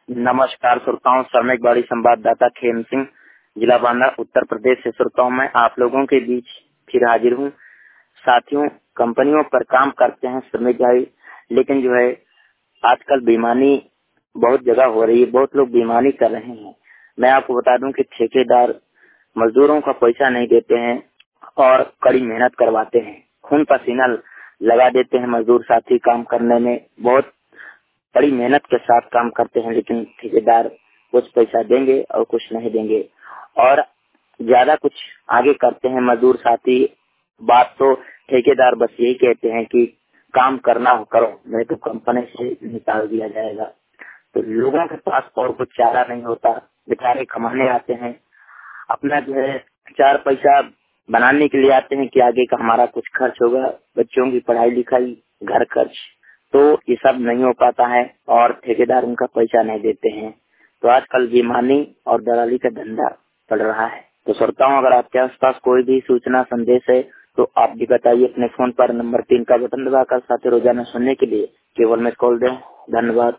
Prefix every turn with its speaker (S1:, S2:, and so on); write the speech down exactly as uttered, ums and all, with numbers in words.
S1: नमस्कार श्रोताओं, श्रमिक संवाददाता खेम सिंह, जिला बांदा, उत्तर प्रदेश से श्रोताओं मैं आप लोगों के बीच फिर हाजिर हूँ। साथियों, कंपनियों पर काम करते हैं श्रमिक भाई, लेकिन जो है आजकल बेईमानी बहुत जगह हो रही है, बहुत लोग बेईमानी कर रहे हैं। मैं आपको बता दूं कि ठेकेदार मजदूरों का पैसा नहीं देते हैं और कड़ी मेहनत करवाते हैं, खून पसीना लगा देते हैं। मजदूर साथी काम करने में बहुत बड़ी मेहनत के साथ काम करते हैं, लेकिन ठेकेदार कुछ पैसा देंगे और कुछ नहीं देंगे और ज्यादा कुछ आगे करते हैं मजदूर साथी। बात तो ठेकेदार बस यही कहते हैं कि काम करना हो करो, नहीं तो कंपनी से निकाल दिया जाएगा। तो लोगों के पास और कुछ चारा नहीं होता, बेचारे कमाने आते हैं, अपना जो है चार पैसा बनाने के लिए आते हैं कि आगे का हमारा कुछ खर्च होगा, बच्चों की पढ़ाई लिखाई, घर खर्च, तो ये सब नहीं हो पाता है और ठेकेदार उनका पैसा नहीं देते हैं। तो आजकल बेईमानी और दलाली का धंधा चल रहा है। तो श्रोताओं, अगर आपके आसपास कोई भी सूचना संदेश है तो आप भी बताइए अपने फोन पर। नंबर तीन का बटन दबाकर साथ ही रोजाना सुनने के लिए केवल में कॉल दें। धन्यवाद।